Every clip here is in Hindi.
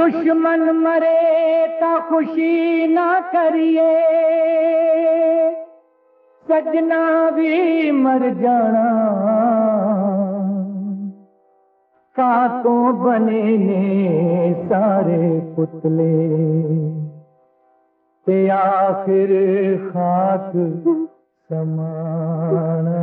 दुश्मन मरे तो खुशी ना करिए, सजना भी मर जाना खाकों बने ने सारे पुतले, ते आखिर खाक समाना।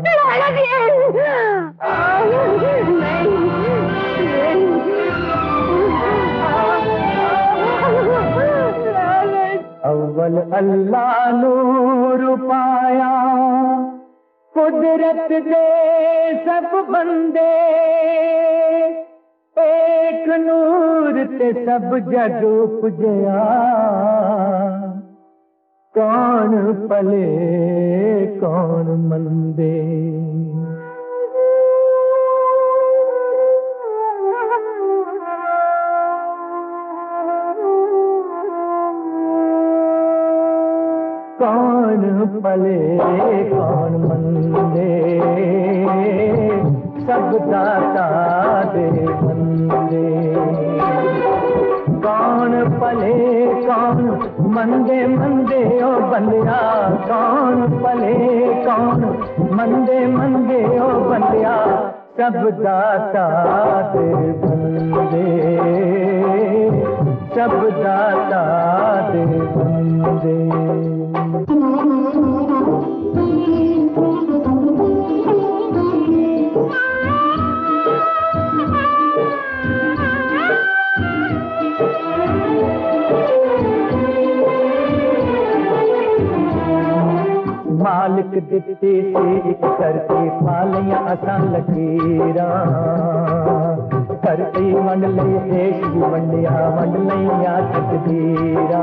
अव्वल अल्लाह नूर पाया, कुदरत दे सब बंदे, एक नूर ते सब जग उपजया, कौन पले कौन मंदे। कौन पले कौन मंदे, सब दाता दे बंदे। कौन पले कौन मंदे मंदे ओ बंदिया, कौन पले कौन मंदे मंदे ओ बंदिया, सब दाता दे बंदे, सब दाता दे बंदे। मालिक दिती सी एक करती पालियां असां लकीरा, करती वंड लई देश दी वंडिया, वंड लईया तकदीरा।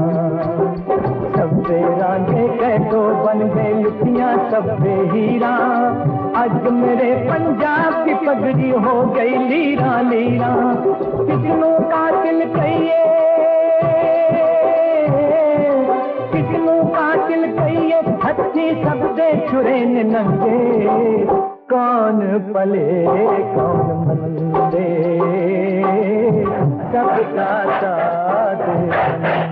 सब्बे रांझे कैदो बन गए लुटियां सब्बे हीरा, अज मेरे पंजाब की पगड़ी हो गई लीरा लीरा। किसनू कातिल कहिए, किसनू कातिल कहिए, हथी सब दे छुरे ने नंगे। कौन पले कौन मंदे, सब दाता दे